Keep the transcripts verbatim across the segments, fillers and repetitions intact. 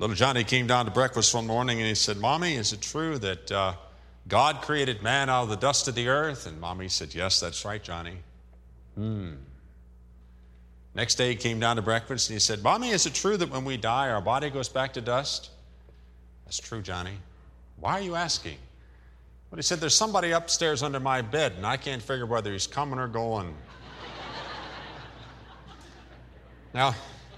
Little Johnny came down to breakfast one morning and he said, "Mommy, is it true that uh, God created man out of the dust of the earth?" And Mommy said, "Yes, that's right, Johnny." Hmm. Next day he came down to breakfast and he said, "Mommy, is it true that when we die, our body goes back to dust?" "That's true, Johnny." "Why are you asking?" "Well," he said, "there's somebody upstairs under my bed and I can't figure whether he's coming or going." Now,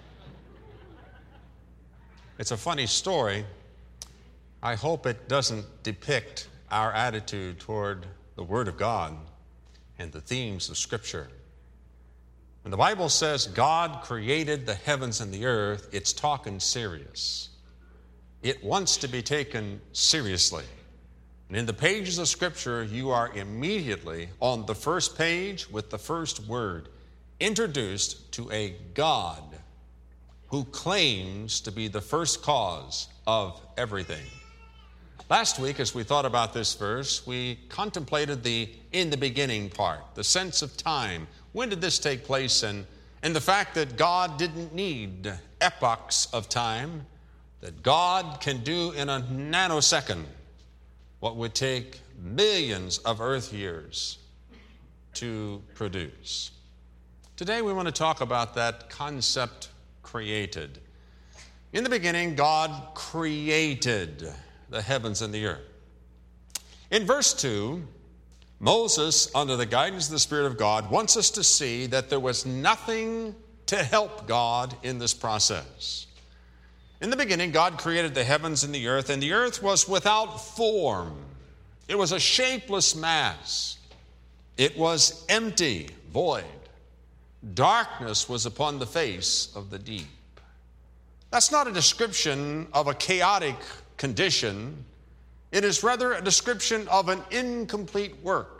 it's a funny story. I hope it doesn't depict our attitude toward the Word of God and the themes of Scripture. When the Bible says God created the heavens and the earth, it's talking serious. It wants to be taken seriously. And in the pages of Scripture, you are immediately on the first page with the first word, introduced to a God who claims to be the first cause of everything. Last week, as we thought about this verse, we contemplated the in the beginning part, the sense of time. When did this take place? And, and the fact that God didn't need epochs of time, that God can do in a nanosecond what would take millions of earth years to produce. Today we want to talk about that concept, created. In the beginning, God created the heavens and the earth. In verse two, Moses, under the guidance of the Spirit of God, wants us to see that there was nothing to help God in this process. In the beginning, God created the heavens and the earth, and the earth was without form. It was a shapeless mass. It was empty, void. Darkness was upon the face of the deep. That's not a description of a chaotic condition. It is rather a description of an incomplete work.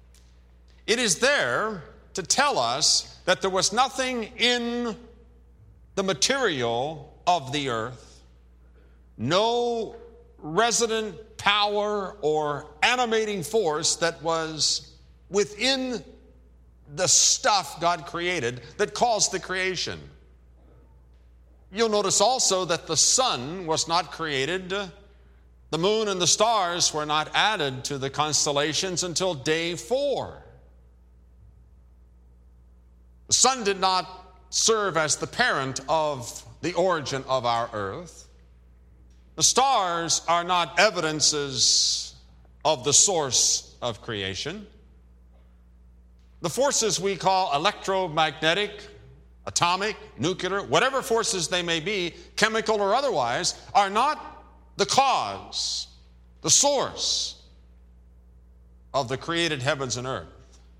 It is there to tell us that there was nothing in the material of the earth, no resident power or animating force that was within the stuff God created that caused the creation. You'll notice also that the sun was not created. The moon and the stars were not added to the constellations until day four. The sun did not serve as the parent of the origin of our earth. The stars are not evidences of the source of creation. The forces we call electromagnetic, atomic, nuclear, whatever forces they may be, chemical or otherwise, are not the cause, the source of the created heavens and earth.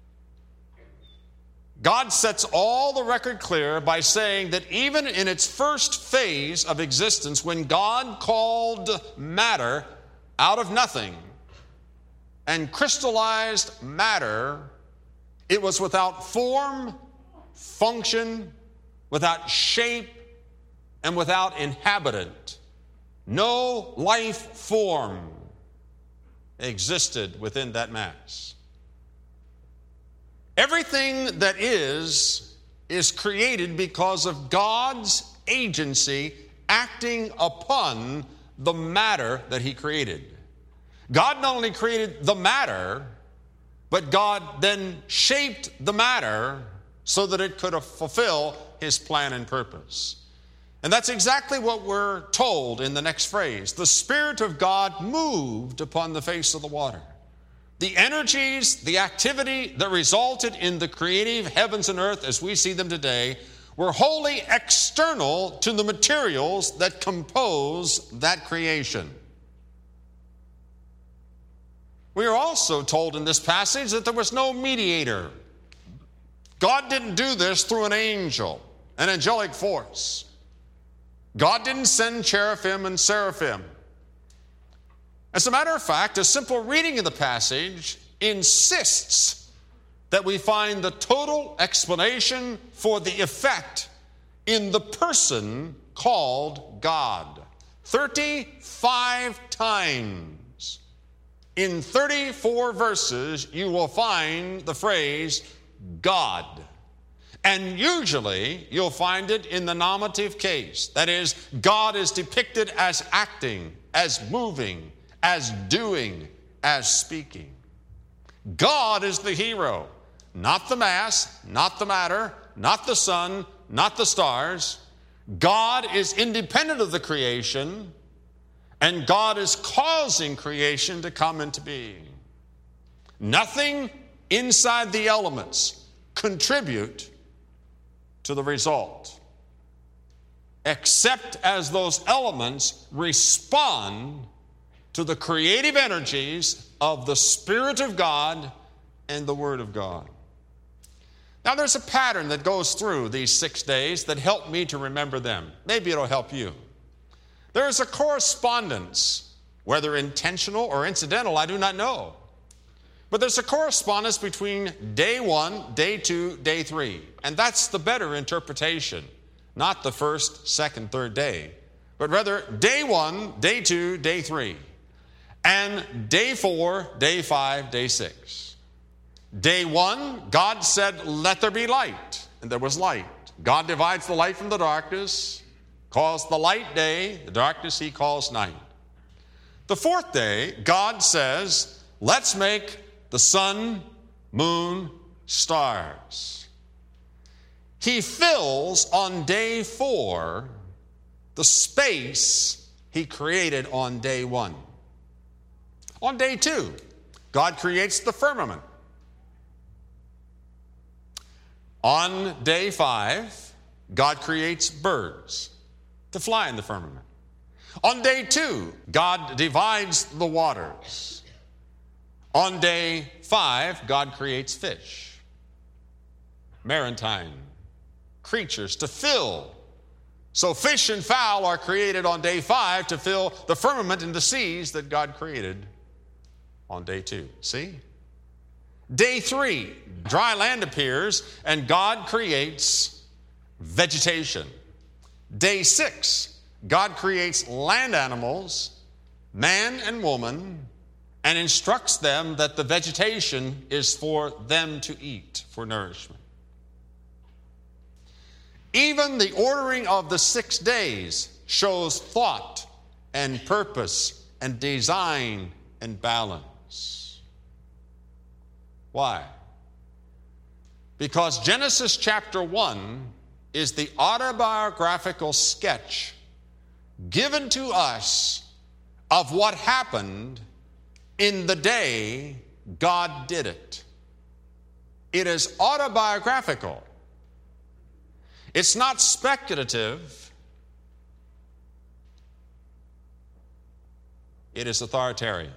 God sets all the record clear by saying that even in its first phase of existence, when God called matter out of nothing and crystallized matter, it was without form, function, without shape, and without inhabitant. No life form existed within that mass. Everything that is, is created because of God's agency acting upon the matter that He created. God not only created the matter, but God then shaped the matter so that it could fulfill His plan and purpose. And that's exactly what we're told in the next phrase. The Spirit of God moved upon the face of the water. The energies, the activity that resulted in the creative heavens and earth as we see them today were wholly external to the materials that compose that creation. We are also told in this passage that there was no mediator. God didn't do this through an angel, an angelic force. God didn't send cherubim and seraphim. As a matter of fact, a simple reading of the passage insists that we find the total explanation for the effect in the person called God. thirty-five times in thirty-four verses, you will find the phrase God. And usually you'll find it in the nominative case. That is, God is depicted as acting, as moving, as doing, as speaking. God is the hero, not the mass, not the matter, not the sun, not the stars. God is independent of the creation, and God is causing creation to come into being. Nothing inside the elements contribute to the result, except as those elements respond to the creative energies of the Spirit of God and the Word of God. Now, there's a pattern that goes through these six days that help me to remember them. Maybe it'll help you. There is a correspondence, whether intentional or incidental, I do not know. But there's a correspondence between day one, day two, day three. And that's the better interpretation. Not the first, second, third day, but rather day one, day two, day three. And day four, day five, day six. Day one, God said, let there be light. And there was light. God divides the light from the darkness, calls the light day, the darkness he calls night. The fourth day, God says, let's make the sun, moon, stars. He fills on day four the space he created on day one. On day two, God creates the firmament. On day five, God creates birds to fly in the firmament. On day two, God divides the waters. On day five, God creates fish, maritime creatures to fill. So fish and fowl are created on day five to fill the firmament and the seas that God created on day two. See? Day three, dry land appears and God creates vegetation. Day six, God creates land animals, man and woman, and instructs them that the vegetation is for them to eat for nourishment. Even the ordering of the six days shows thought and purpose and design and balance. Why? Because Genesis chapter one is the autobiographical sketch given to us of what happened in the day God did it. It is autobiographical. It's not speculative. It is authoritarian.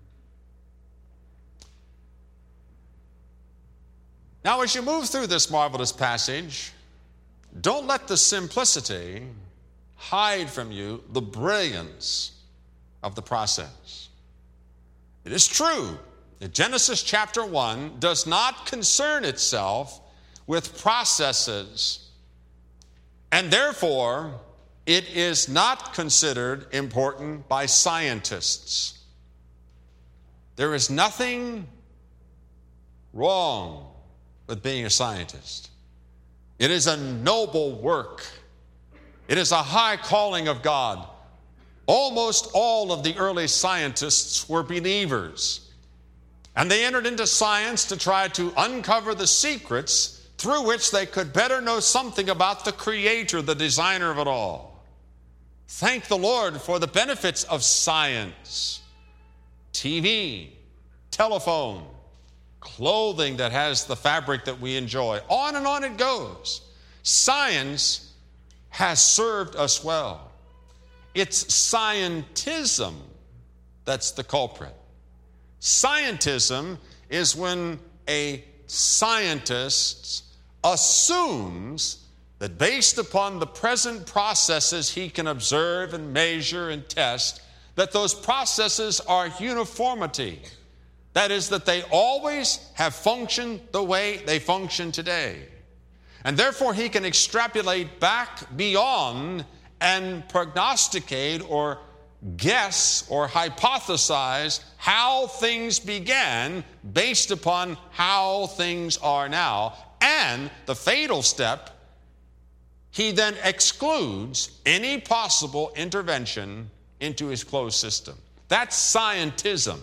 Now, as you move through this marvelous passage, don't let the simplicity hide from you the brilliance of the process. It is true that Genesis chapter one does not concern itself with processes, and therefore it is not considered important by scientists. There is nothing wrong with being a scientist. It is a noble work. It is a high calling of God. Almost all of the early scientists were believers, and they entered into science to try to uncover the secrets through which they could better know something about the Creator, the designer of it all. Thank the Lord for the benefits of science. T V, telephone, clothing that has the fabric that we enjoy. On and on it goes. Science has served us well. It's scientism that's the culprit. Scientism is when a scientist assumes that based upon the present processes he can observe and measure and test, that those processes are uniformity. That is, that they always have functioned the way they function today. And therefore he can extrapolate back beyond and prognosticate or guess or hypothesize how things began based upon how things are now. and the fatal step, he then excludes any possible intervention into his closed system. That's scientism.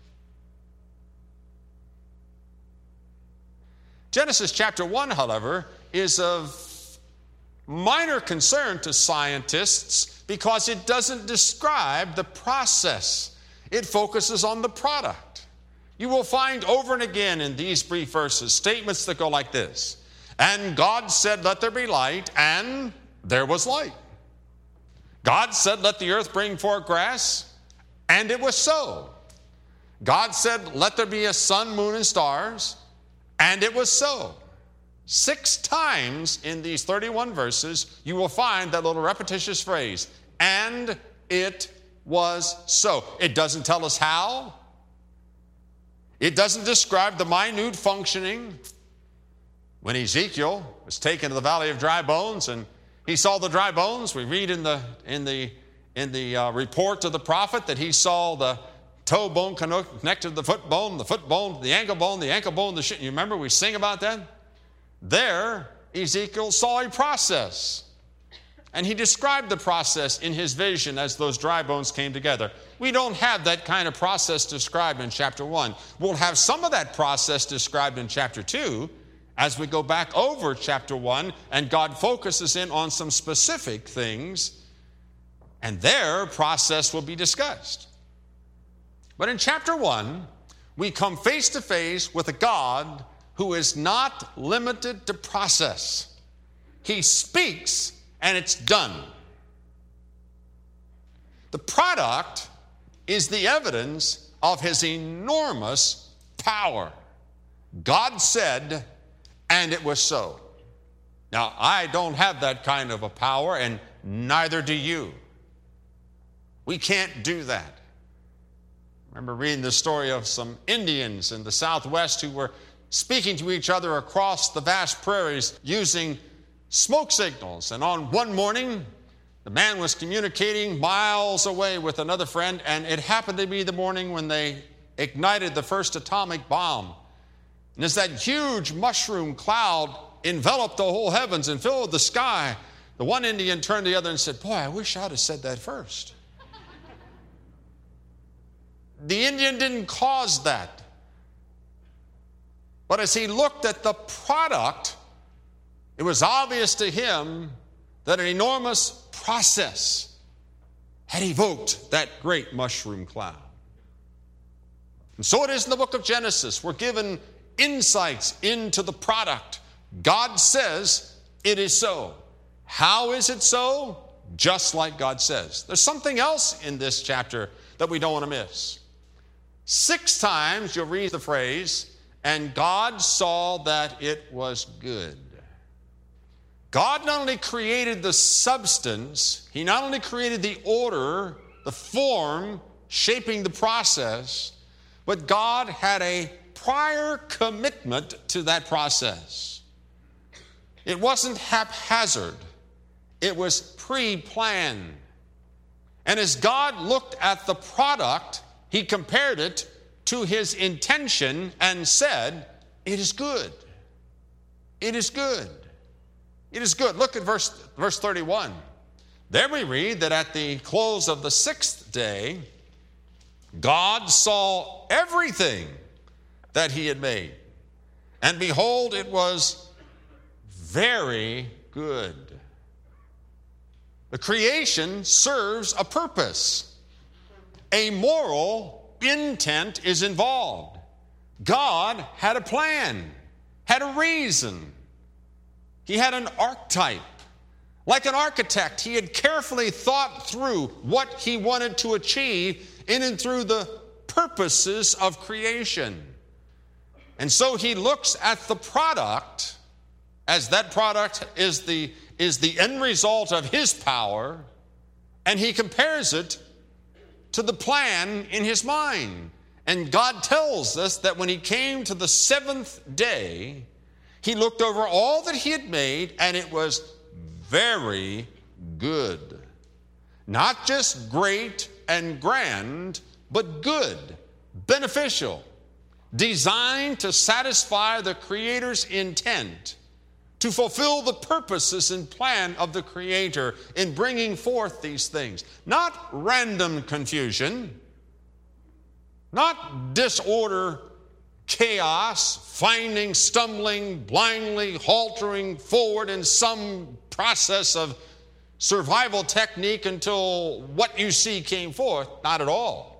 Genesis chapter one, however, is of minor concern to scientists because it doesn't describe the process. It focuses on the product. You will find over and again in these brief verses statements that go like this. And God said, let there be light, and there was light. God said, let the earth bring forth grass, and it was so. God said, let there be a sun, moon, and stars, and it was so. Six times in these thirty-one verses, you will find that little repetitious phrase, and it was so. It doesn't tell us how. It doesn't describe the minute functioning. When Ezekiel was taken to the valley of dry bones and he saw the dry bones, we read in the, in the, in the uh, report of the prophet that he saw the toe bone connected to the foot bone, the foot bone, the ankle bone, the ankle bone, the shit. You remember we sing about that? There, Ezekiel saw a process. And he described the process in his vision as those dry bones came together. We don't have that kind of process described in chapter one. We'll have some of that process described in chapter two as we go back over chapter one and God focuses in on some specific things and their process will be discussed. But in chapter one, we come face to face with a God who is not limited to process. He speaks and it's done. The product is the evidence of his enormous power. God said, and it was so. Now, I don't have that kind of a power, and neither do you. We can't do that. I remember reading the story of some Indians in the Southwest who were speaking to each other across the vast prairies using smoke signals. And on one morning, the man was communicating miles away with another friend, and it happened to be the morning when they ignited the first atomic bomb. And as that huge mushroom cloud enveloped the whole heavens and filled the sky, the one Indian turned to the other and said, boy, I wish I'd have said that first. The Indian didn't cause that. But as he looked at the product, it was obvious to him that an enormous process had evoked that great mushroom cloud. And so it is in the book of Genesis. We're given insights into the product. God says it is so. How is it so? Just like God says. There's something else in this chapter that we don't want to miss. Six times you'll read the phrase, and God saw that it was good. God not only created the substance, he not only created the order, the form, shaping the process, but God had a prior commitment to that process. It wasn't haphazard. It was pre-planned. And as God looked at the product, he compared it to his intention and said, it is good. It is good. It is good. Look at verse, verse thirty-one. There we read that at the close of the sixth day, God saw everything that he had made. And behold, it was very good. The creation serves a purpose. A moral intent is involved. God had a plan, had a reason. He had an archetype. Like an architect, he had carefully thought through what he wanted to achieve in and through the purposes of creation. And so he looks at the product as that product is the, is the end result of his power, and he compares it to the plan in his mind. And God tells us that when he came to the seventh day, he looked over all that he had made, and it was very good. Not just great and grand, but good, beneficial. designed to satisfy the Creator's intent, to fulfill the purposes and plan of the Creator in bringing forth these things. Not random confusion, not disorder, chaos, finding, stumbling, blindly haltering forward in some process of survival technique until what you see came forth. Not at all.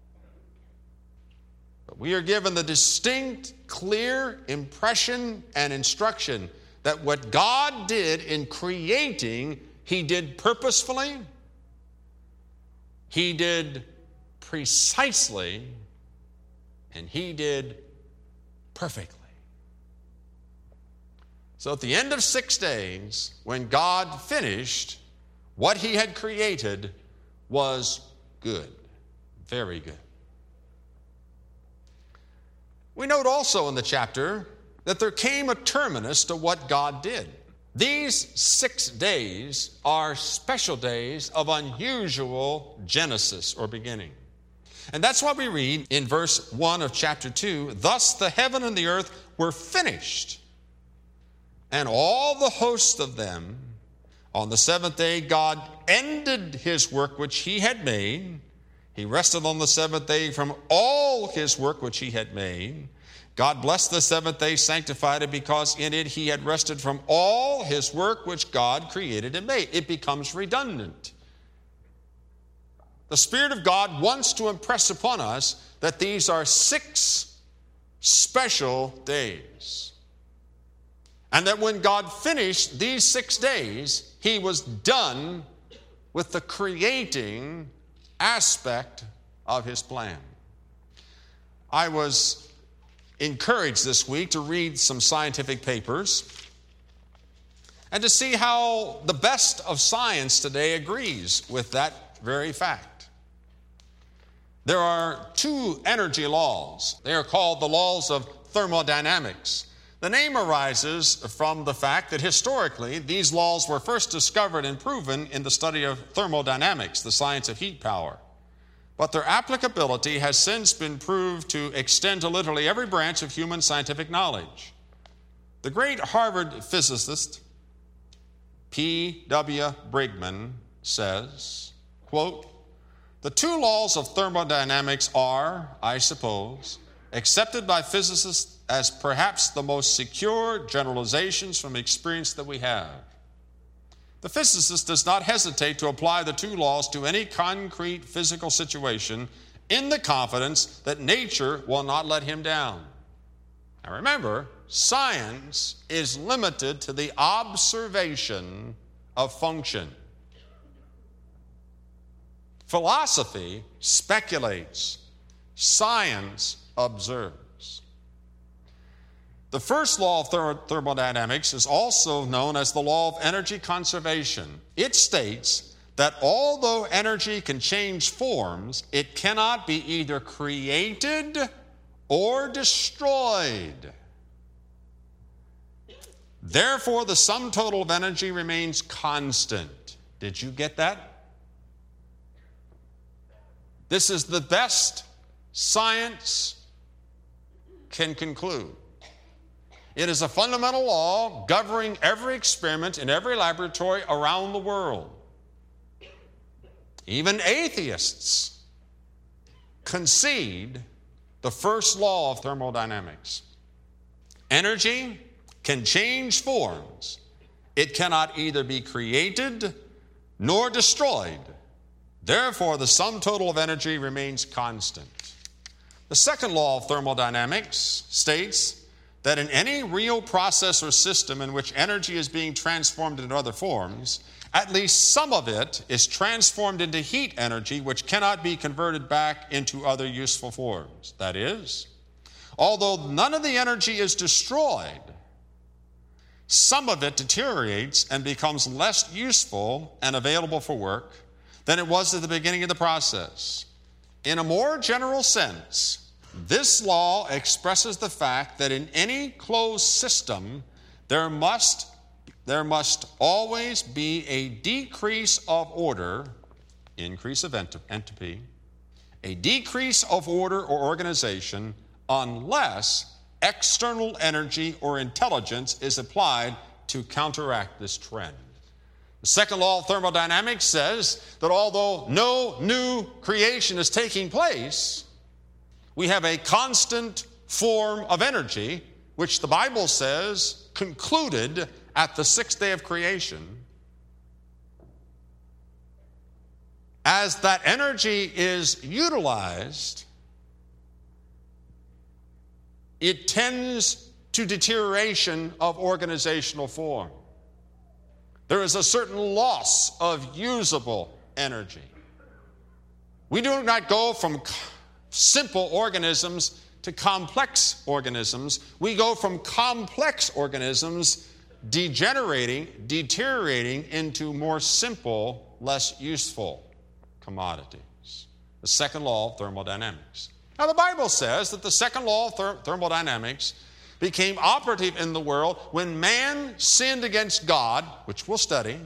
But we are given the distinct, clear impression and instruction that what God did in creating, He did purposefully, He did precisely, and He did perfectly. So at the end of six days, when God finished, what He had created was good, very good. We note also in the chapter that there came a terminus to what God did. These six days are special days of unusual genesis or beginning. And that's what we read in verse one of chapter two. Thus the heaven and the earth were finished, and all the host of them. On the seventh day, God ended His work which He had made. He rested on the seventh day from all His work which He had made. God blessed the seventh day, sanctified it, because in it He had rested from all His work which God created and made. It becomes redundant. The Spirit of God wants to impress upon us that these are six special days. And that when God finished these six days, He was done with the creating aspect of His plan. I was encouraged this week to read some scientific papers and to see how the best of science today agrees with that very fact. There are two energy laws. They are called the laws of thermodynamics. The name arises from the fact that historically these laws were first discovered and proven in the study of thermodynamics, the science of heat power. But their applicability has since been proved to extend to literally every branch of human scientific knowledge. The great Harvard physicist P W Brigham says, quote, "The two laws of thermodynamics are, I suppose, accepted by physicists as perhaps the most secure generalizations from experience that we have. The physicist does not hesitate to apply the two laws to any concrete physical situation in the confidence that nature will not let him down." Now remember, science is limited to the observation of function. Philosophy speculates. Science observes. The first law of therm- thermodynamics is also known as the law of energy conservation. It states that although energy can change forms, it cannot be either created or destroyed. Therefore, the sum total of energy remains constant. Did you get that? This is the best science can conclude. It is a fundamental law governing every experiment in every laboratory around the world. Even atheists concede the first law of thermodynamics. Energy can change forms. It cannot either be created nor destroyed. Therefore, the sum total of energy remains constant. The second law of thermodynamics states that in any real process or system in which energy is being transformed into other forms, at least some of it is transformed into heat energy, which cannot be converted back into other useful forms. That is, although none of the energy is destroyed, some of it deteriorates and becomes less useful and available for work than it was at the beginning of the process. In a more general sense, this law expresses the fact that in any closed system, there must, there must always be a decrease of order, increase of entropy, a decrease of order or organization unless external energy or intelligence is applied to counteract this trend. The second law of thermodynamics says that although no new creation is taking place, we have a constant form of energy, which the Bible says concluded at the sixth day of creation. As that energy is utilized, it tends to deterioration of organizational form. There is a certain loss of usable energy. We do not go from simple organisms to complex organisms. We go from complex organisms degenerating, deteriorating into more simple, less useful commodities. The second law of thermodynamics. Now, the Bible says that the second law of ther- thermodynamics became operative in the world when man sinned against God, which we'll study,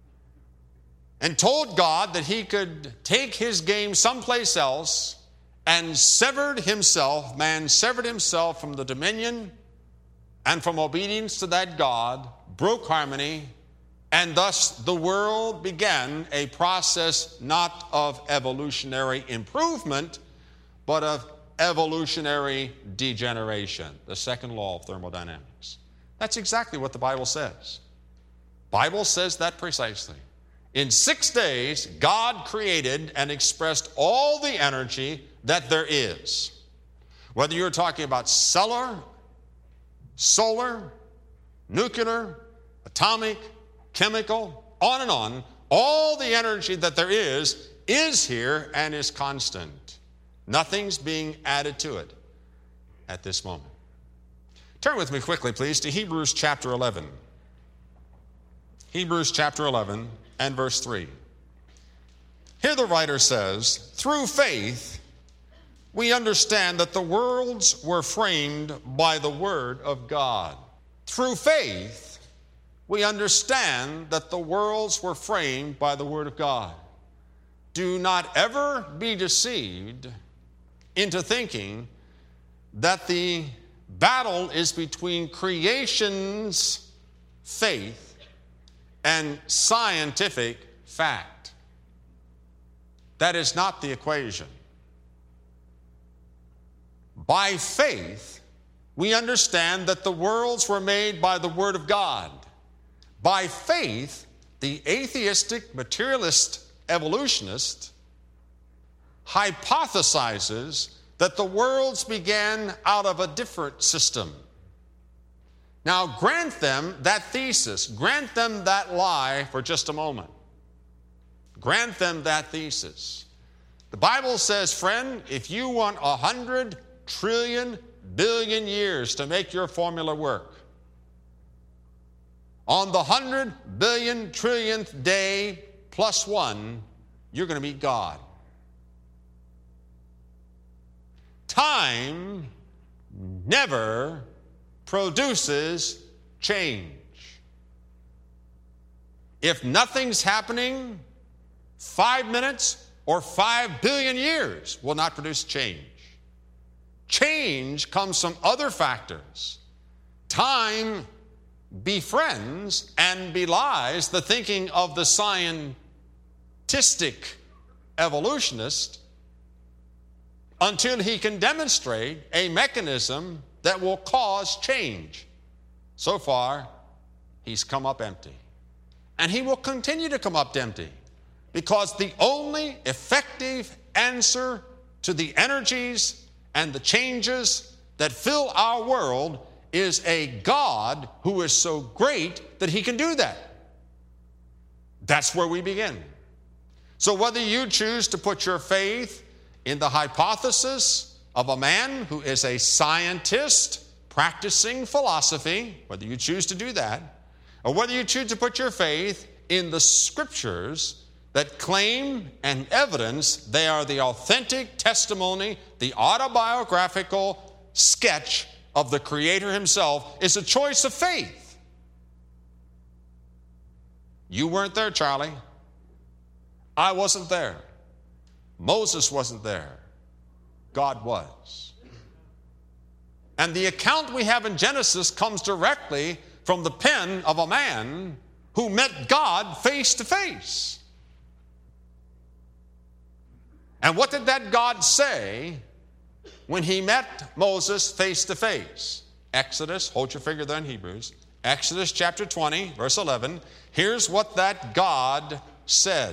and told God that he could take his game someplace else, and severed himself, man severed himself from the dominion and from obedience to that God, broke harmony, and thus the world began a process not of evolutionary improvement, but of evolutionary degeneration, the second law of thermodynamics. That's exactly what the Bible says. Bible says that precisely. In six days, God created and expressed all the energy that there is. Whether you're talking about stellar, solar, nuclear, atomic, chemical, on and on, all the energy that there is, is here and is constant. Nothing's being added to it at this moment. Turn with me quickly, please, to Hebrews chapter eleven. Hebrews chapter eleven and verse three. Here the writer says, through faith, we understand that the worlds were framed by the word of God. Through faith, we understand that the worlds were framed by the word of God. Do not ever be deceived into thinking that the battle is between creation's faith and scientific fact. That is not the equation. By faith, we understand that the worlds were made by the Word of God. By faith, the atheistic materialist evolutionist hypothesizes that the worlds began out of a different system. Now, grant them that thesis, grant them that lie for just a moment. Grant them that thesis. The Bible says, friend, if you want a hundred trillion billion years to make your formula work, on the hundred billion trillionth day plus one, you're going to meet God. Time never produces change. If nothing's happening, five minutes or five billion years will not produce change. Change comes from other factors. Time befriends and belies the thinking of the scientistic evolutionist until he can demonstrate a mechanism that will cause change. So far, he's come up empty. And he will continue to come up empty because the only effective answer to the energies and the changes that fill our world is a God who is so great that he can do that. That's where we begin. So whether you choose to put your faith in the hypothesis of a man who is a scientist practicing philosophy, whether you choose to do that, or whether you choose to put your faith in the scriptures that claim and evidence they are the authentic testimony, the autobiographical sketch of the Creator himself, is a choice of faith. You weren't there, Charlie. I wasn't there. Moses wasn't there. God was. And the account we have in Genesis comes directly from the pen of a man who met God face to face. And what did that God say when he met Moses face to face? Exodus, hold your finger there in Hebrews, Exodus chapter twenty, verse eleven. Here's what that God said.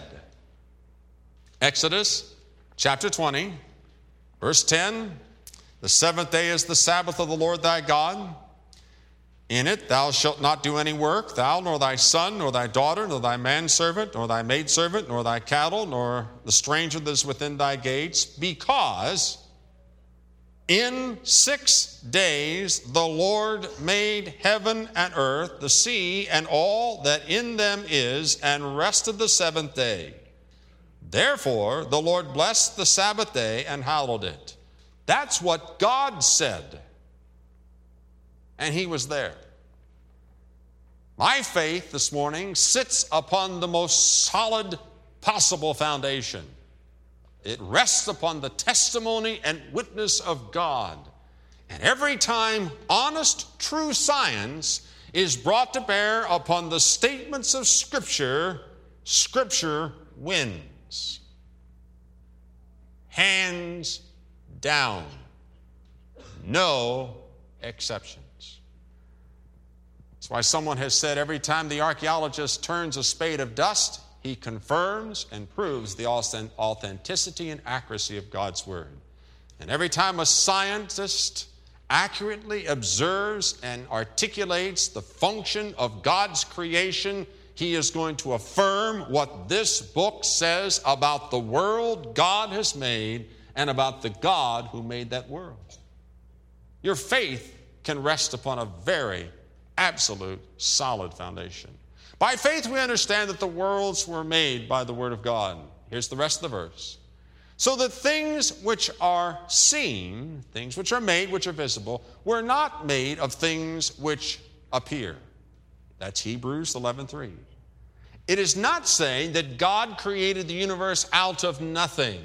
Exodus chapter twenty, verse ten. The seventh day is the Sabbath of the Lord thy God. In it thou shalt not do any work, thou, nor thy son, nor thy daughter, nor thy manservant, nor thy maidservant, nor thy cattle, nor the stranger that is within thy gates, because in six days the Lord made heaven and earth, the sea, and all that in them is, and rested the seventh day. Therefore the Lord blessed the Sabbath day and hallowed it. That's what God said. And he was there. My faith this morning sits upon the most solid possible foundation. It rests upon the testimony and witness of God. And every time honest, true science is brought to bear upon the statements of Scripture, Scripture wins. Hands down. No exceptions. That's why someone has said every time the archaeologist turns a spade of dust, he confirms and proves the authenticity and accuracy of God's Word. And every time a scientist accurately observes and articulates the function of God's creation, he is going to affirm what this book says about the world God has made and about the God who made that world. Your faith can rest upon a very absolute, solid foundation. By faith we understand that the worlds were made by the Word of God. Here's the rest of the verse. So that things which are seen, things which are made, which are visible, were not made of things which appear. That's Hebrews eleven three. It is not saying that God created the universe out of nothing.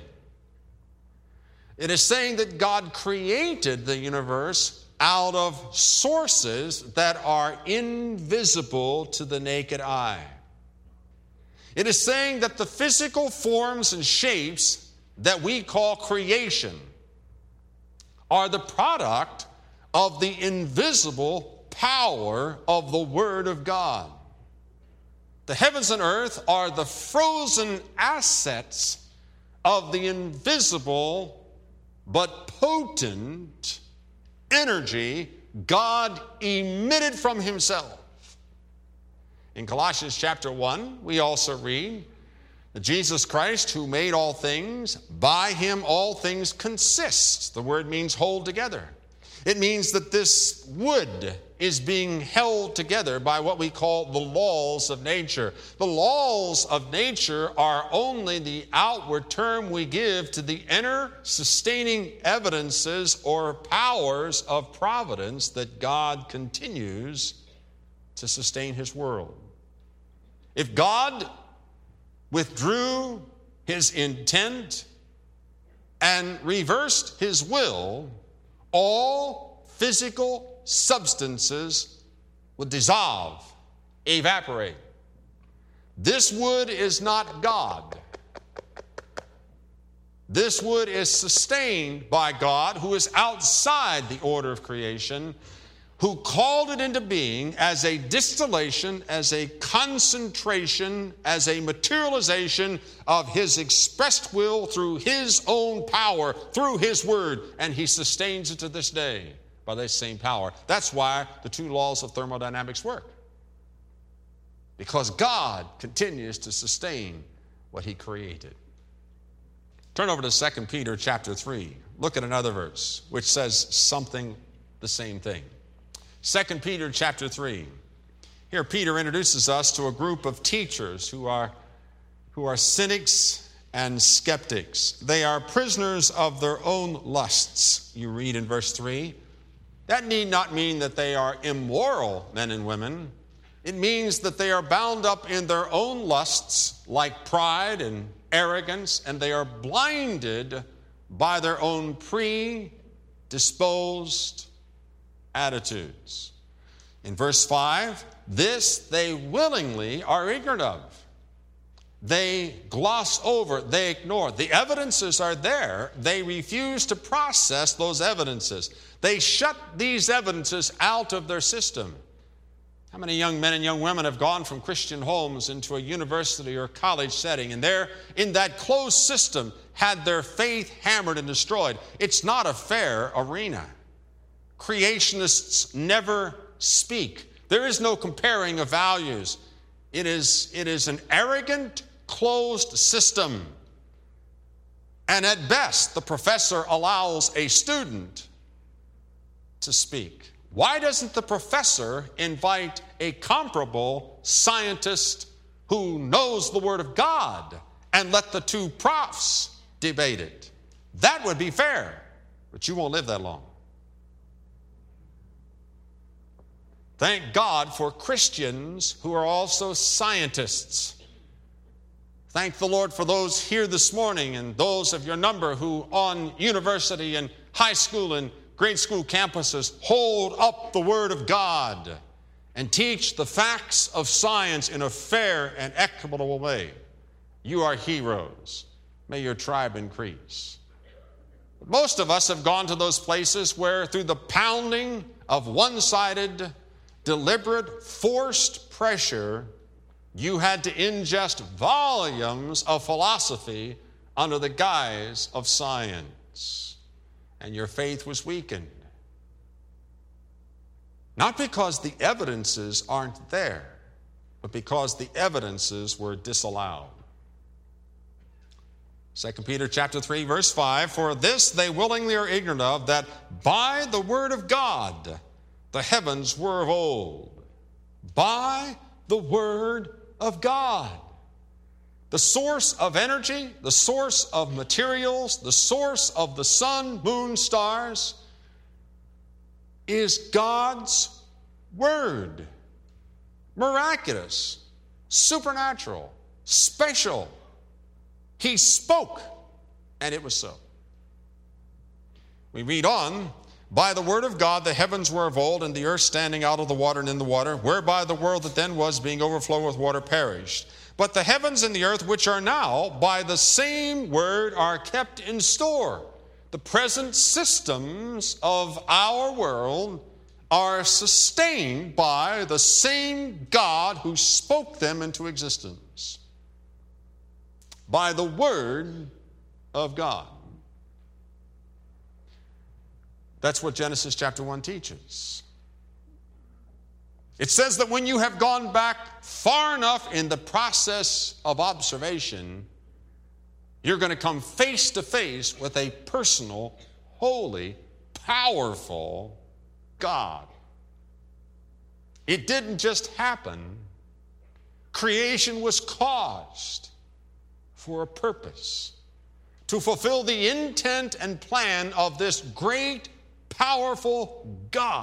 It is saying that God created the universe out of sources that are invisible to the naked eye. It is saying that the physical forms and shapes that we call creation are the product of the invisible power of the Word of God. The heavens and earth are the frozen assets of the invisible but potent energy God emitted from himself. In Colossians chapter one, we also read that Jesus Christ, who made all things, by him all things consist. The word means hold together. It means that this wood is being held together by what we call the laws of nature. The laws of nature are only the outward term we give to the inner sustaining evidences or powers of providence that God continues to sustain his world. If God withdrew his intent and reversed his will, all physical substances would dissolve, evaporate. This wood is not God. This wood is sustained by God, who is outside the order of creation, who called it into being as a distillation, as a concentration, as a materialization of his expressed will through his own power, through his word, and he sustains it to this day by that same power. That's why the two laws of thermodynamics work. Because God continues to sustain what he created. Turn over to Second Peter chapter three. Look at another verse which says something the same thing. Second Peter chapter three. Here Peter introduces us to a group of teachers who are, who are cynics and skeptics. They are prisoners of their own lusts, you read in verse three. That need not mean that they are immoral men and women. It means that they are bound up in their own lusts like pride and arrogance, and they are blinded by their own predisposed attitudes. In verse five, this they willingly are ignorant of. They gloss over, they ignore. The evidences are there. They refuse to process those evidences. They shut these evidences out of their system. How many young men and young women have gone from Christian homes into a university or college setting, and there, in that closed system, had their faith hammered and destroyed? It's not a fair arena. Creationists never speak. There is no comparing of values. It is, it is an arrogant, closed system. And at best, the professor allows a student to speak. Why doesn't the professor invite a comparable scientist who knows the Word of God and let the two profs debate it? That would be fair, but you won't live that long. Thank God for Christians who are also scientists. Thank the Lord for those here this morning and those of your number who on university and high school and grade school campuses hold up the Word of God and teach the facts of science in a fair and equitable way. You are heroes. May your tribe increase. But most of us have gone to those places where through the pounding of one-sided, deliberate, forced pressure, you had to ingest volumes of philosophy under the guise of science. And your faith was weakened. Not because the evidences aren't there, but because the evidences were disallowed. Second Peter chapter three, verse five, for this they willingly are ignorant of, that by the word of God the heavens were of old. By the word of God. The source of energy, the source of materials, the source of the sun, moon, stars is God's Word. Miraculous, supernatural, special. He spoke, and it was so. We read on, by the word of God the heavens were of old, and the earth standing out of the water and in the water, whereby the world that then was, being overflowed with water, perished. But the heavens and the earth, which are now, by the same word are kept in store. The present systems of our world are sustained by the same God who spoke them into existence. By the word of God. That's what Genesis chapter one teaches. It says that when you have gone back far enough in the process of observation, you're going to come face to face with a personal, holy, powerful God. It didn't just happen. Creation was caused for a purpose, to fulfill the intent and plan of this great, powerful God,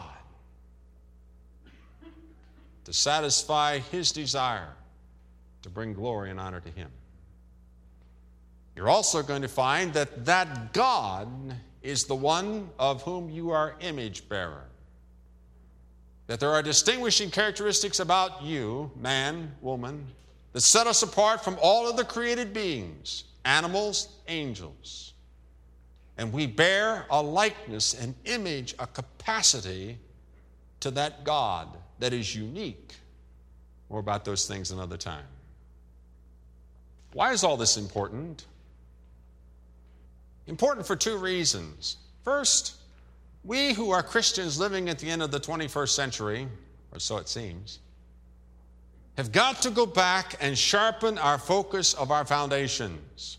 to satisfy His desire to bring glory and honor to Him. You're also going to find that that God is the one of whom you are image bearer. That there are distinguishing characteristics about you, man, woman, that set us apart from all of the created beings, animals, angels. And we bear a likeness, an image, a capacity to that God that is unique. More about those things another time. Why is all this important? Important for two reasons. First, we who are Christians living at the end of the twenty-first century, or so it seems, have got to go back and sharpen our focus of our foundations.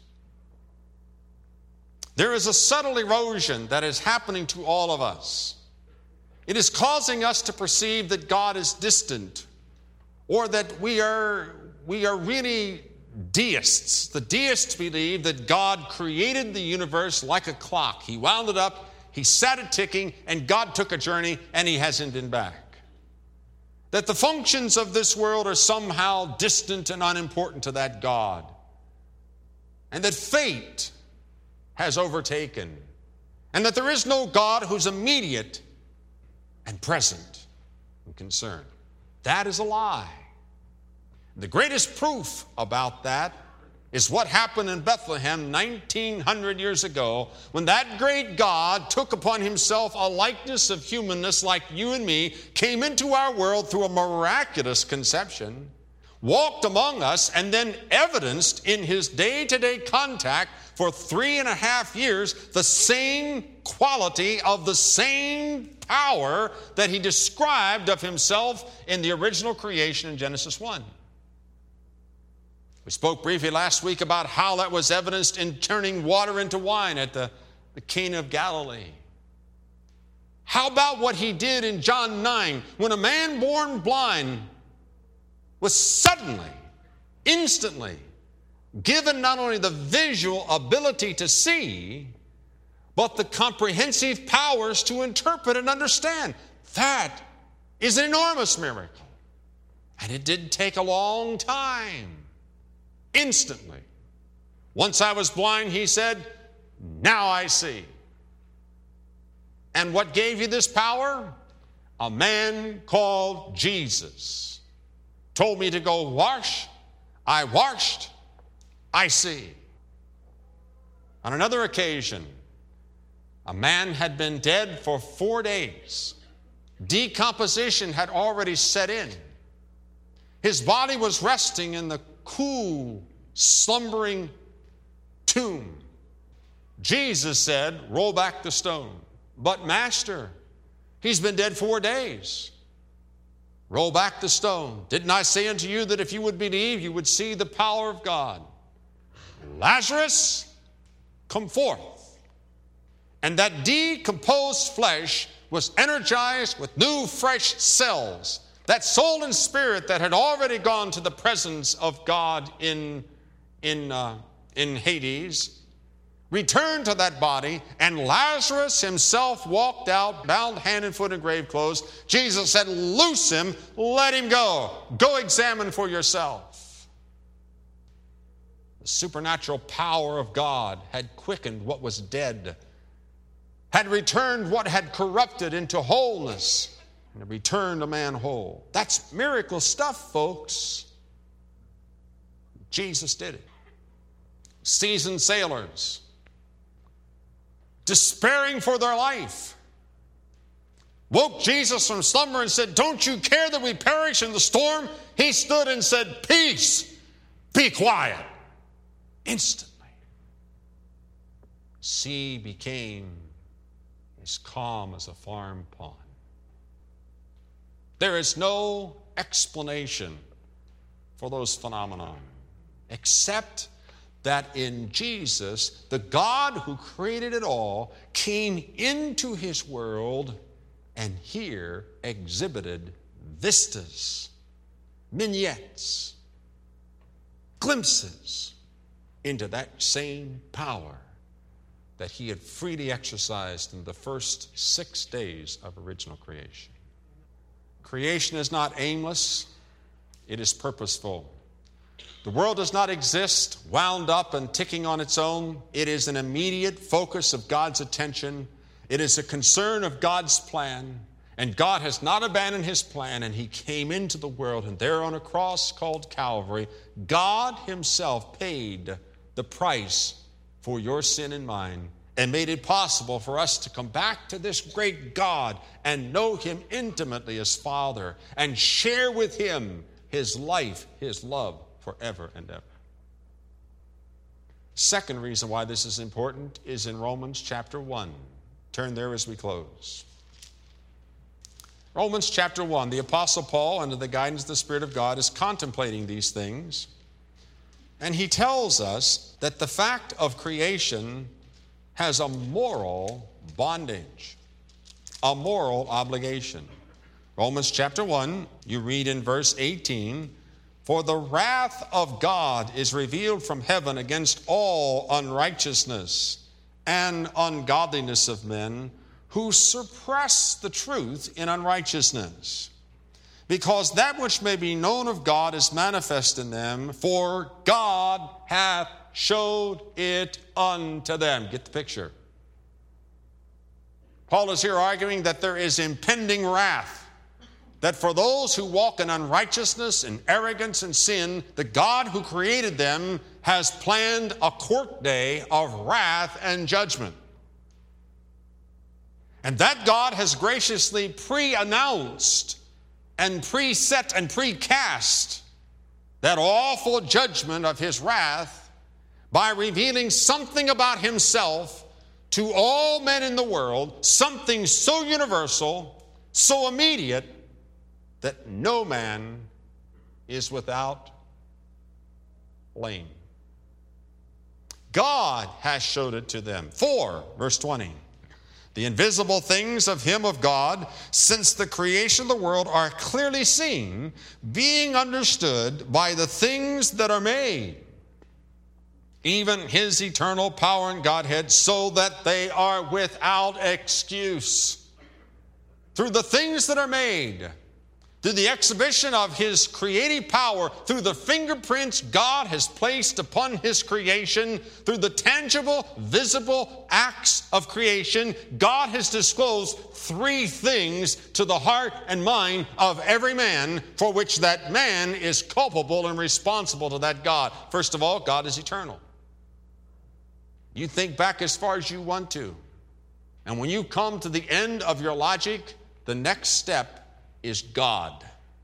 There is a subtle erosion that is happening to all of us. It is causing us to perceive that God is distant, or that we are, we are really deists. The deists believe that God created the universe like a clock. He wound it up, He sat it ticking, and God took a journey, and He hasn't been back. That the functions of this world are somehow distant and unimportant to that God. And that fate has overtaken. And that there is no God who's immediate and present and concerned. That is a lie. The greatest proof about that is what happened in Bethlehem nineteen hundred years ago, when that great God took upon himself a likeness of humanness like you and me, came into our world through a miraculous conception, walked among us, and then evidenced in his day-to-day contact for three and a half years the same quality of the same power that he described of himself in the original creation in Genesis one. We spoke briefly last week about how that was evidenced in turning water into wine at the, the Cana of Galilee. How about what he did in John nine, when a man born blind was suddenly, instantly given not only the visual ability to see, but the comprehensive powers to interpret and understand. That is an enormous miracle. And it didn't take a long time. Instantly. Once I was blind, he said, now I see. And what gave you this power? A man called Jesus. Told me to go wash. I washed. I see. On another occasion, a man had been dead for four days. Decomposition had already set in. His body was resting in the cool, slumbering tomb. Jesus said, roll back the stone. But Master, he's been dead four days. Roll back the stone. Didn't I say unto you that if you would believe, you would see the power of God? Lazarus, come forth. And that decomposed flesh was energized with new, fresh cells. That soul and spirit that had already gone to the presence of God in, in, uh, in Hades returned to that body, and Lazarus himself walked out, bound hand and foot in grave clothes. Jesus said, loose him, let him go. Go examine for yourself. The supernatural power of God had quickened what was dead, had returned what had corrupted into wholeness, and returned a man whole. That's miracle stuff, folks. Jesus did it. Seasoned sailors, despairing for their life, woke Jesus from slumber and said, don't you care that we perish in the storm? He stood and said, peace, be quiet. Instantly, sea became as calm as a farm pond. There is no explanation for those phenomena except that in Jesus, the God who created it all came into his world and here exhibited vistas, vignettes, glimpses into that same power that he had freely exercised in the first six days of original creation. Creation is not aimless, it is purposeful. The world does not exist wound up and ticking on its own. It is an immediate focus of God's attention. It is a concern of God's plan. And God has not abandoned his plan, and he came into the world, and there on a cross called Calvary, God himself paid the price for your sin and mine, and made it possible for us to come back to this great God and know him intimately as Father and share with him his life, his love forever and ever. Second reason why this is important is in Romans chapter one. Turn there as we close. Romans chapter one, the Apostle Paul, under the guidance of the Spirit of God, is contemplating these things. And he tells us that the fact of creation has a moral bondage, a moral obligation. Romans chapter one, you read in verse eighteen, for the wrath of God is revealed from heaven against all unrighteousness and ungodliness of men who suppress the truth in unrighteousness. Because that which may be known of God is manifest in them, for God hath showed it unto them. Get the picture. Paul is here arguing that there is impending wrath, that for those who walk in unrighteousness and arrogance and sin, the God who created them has planned a court day of wrath and judgment. And that God has graciously pre-announced and preset and precast that awful judgment of his wrath by revealing something about himself to all men in the world, something so universal, so immediate, that no man is without blame. God has showed it to them. For, verse twenty, the invisible things of him of God, since the creation of the world, are clearly seen, being understood by the things that are made, even his eternal power and Godhead, so that they are without excuse. Through the things that are made, through the exhibition of his creative power, through the fingerprints God has placed upon his creation, through the tangible, visible acts of creation, God has disclosed three things to the heart and mind of every man for which that man is culpable and responsible to that God. First of all, God is eternal. You think back as far as you want to. And when you come to the end of your logic, the next step is God.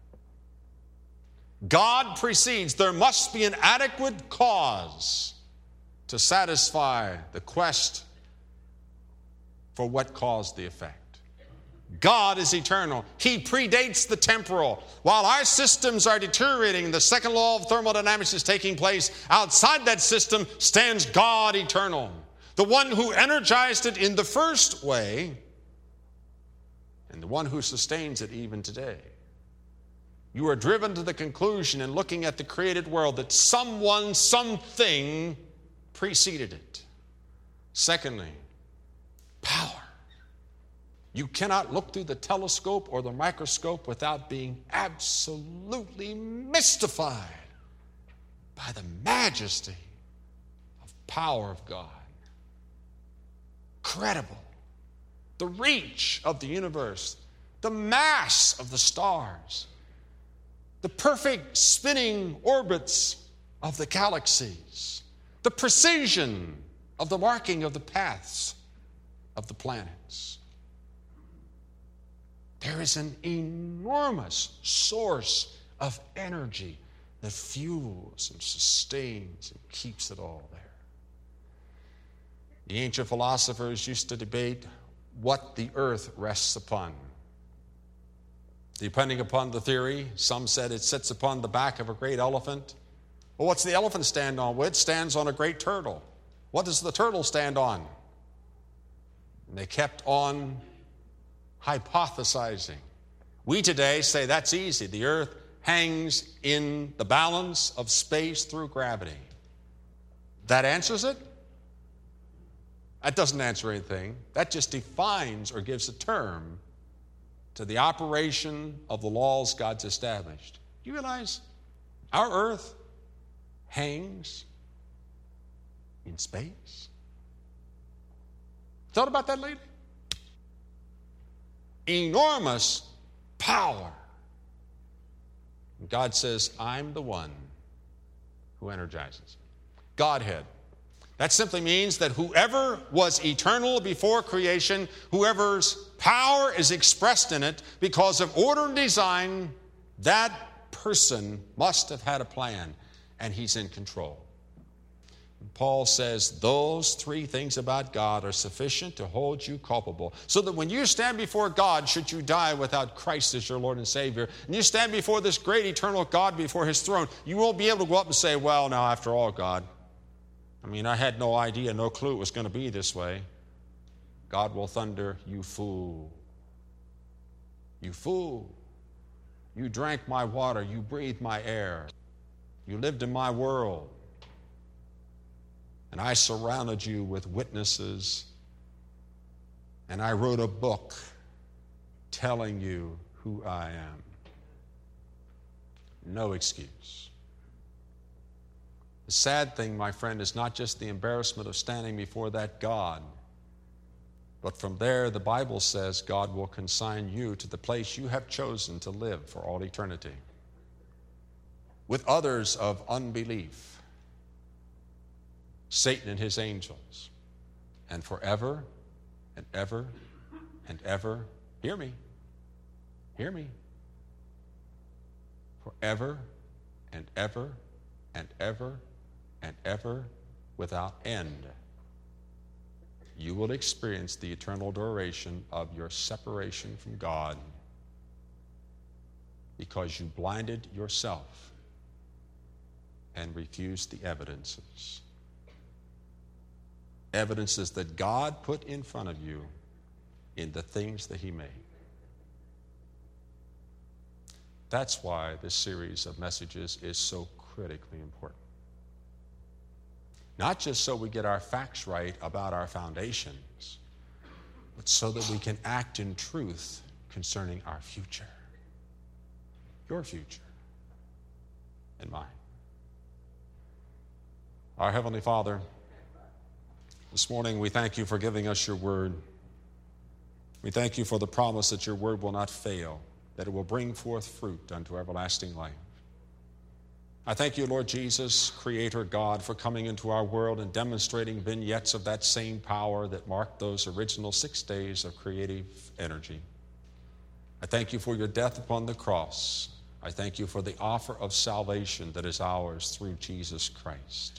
God precedes. There must be an adequate cause to satisfy the quest for what caused the effect. God is eternal. He predates the temporal. While our systems are deteriorating, the second law of thermodynamics is taking place. Outside that system stands God eternal, the one who energized it in the first way, and the one who sustains it even today. You are driven to the conclusion in looking at the created world that someone, something preceded it. Secondly, power. You cannot look through the telescope or the microscope without being absolutely mystified by the majesty of power of God. Credible. The reach of the universe, the mass of the stars, the perfect spinning orbits of the galaxies, the precision of the marking of the paths of the planets. There is an enormous source of energy that fuels and sustains and keeps it all there. The ancient philosophers used to debate what the earth rests upon. Depending upon the theory, some said it sits upon the back of a great elephant. Well, what's the elephant stand on? Well, it stands on a great turtle. What does the turtle stand on? And they kept on hypothesizing. We today say that's easy. The earth hangs in the balance of space through gravity. That answers it? That doesn't answer anything. That just defines or gives a term to the operation of the laws God's established. Do you realize our earth hangs in space? Thought about that lately? Enormous power. And God says, I'm the one who energizes. Godhead. That simply means that whoever was eternal before creation, whoever's power is expressed in it because of order and design, that person must have had a plan, and he's in control. And Paul says those three things about God are sufficient to hold you culpable, so that when you stand before God, should you die without Christ as your Lord and Savior, and you stand before this great eternal God before his throne, you won't be able to go up and say, well, now, after all, God, I mean, I had no idea, no clue it was going to be this way. God will thunder, you fool. You fool. You drank my water. You breathed my air. You lived in my world. And I surrounded you with witnesses. And I wrote a book telling you who I am. No excuse. The sad thing, my friend, is not just the embarrassment of standing before that God, But from there, the Bible says God will consign you to the place you have chosen to live for all eternity, with others of unbelief, Satan and his angels, and forever and ever and ever, hear me, hear me, forever and ever and ever and ever without end, you will experience the eternal duration of your separation from God because you blinded yourself and refused the evidences. Evidences that God put in front of you in the things that he made. That's why this series of messages is so critically important. Not just so we get our facts right about our foundations, but so that we can act in truth concerning our future. Your future and mine. Our Heavenly Father, this morning we thank you for giving us your word. We thank you for the promise that your word will not fail, that it will bring forth fruit unto everlasting life. I thank you, Lord Jesus, Creator God, for coming into our world and demonstrating vignettes of that same power that marked those original six days of creative energy. I thank you for your death upon the cross. I thank you for the offer of salvation that is ours through Jesus Christ.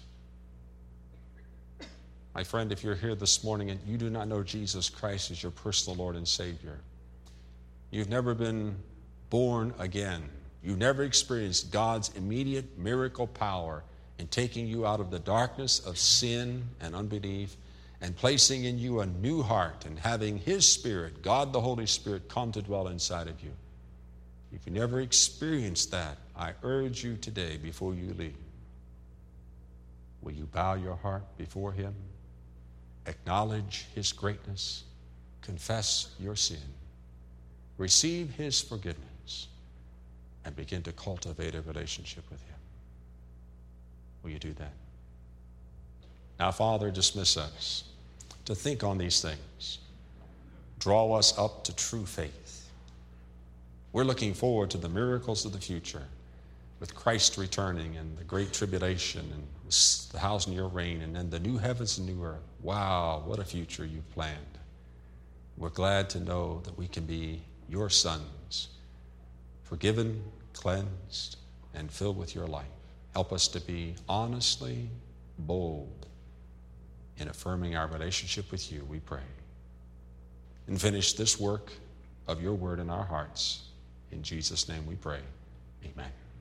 My friend, if you're here this morning and you do not know Jesus Christ as your personal Lord and Savior, you've never been born again. You've never experienced God's immediate miracle power in taking you out of the darkness of sin and unbelief and placing in you a new heart and having his Spirit, God the Holy Spirit, come to dwell inside of you. If you never experienced that, I urge you today before you leave, will you bow your heart before him, acknowledge his greatness, confess your sin, receive his forgiveness, and begin to cultivate a relationship with him? Will you do that? Now, Father, dismiss us to think on these things. Draw us up to true faith. We're looking forward to the miracles of the future with Christ returning and the great tribulation and the thousand year reign and then the new heavens and new earth. Wow, what a future you've planned. We're glad to know that we can be your sons, forgiven, cleansed, and filled with your life. Help us to be honestly bold in affirming our relationship with you, we pray. And finish this work of your word in our hearts. In Jesus' name we pray. Amen.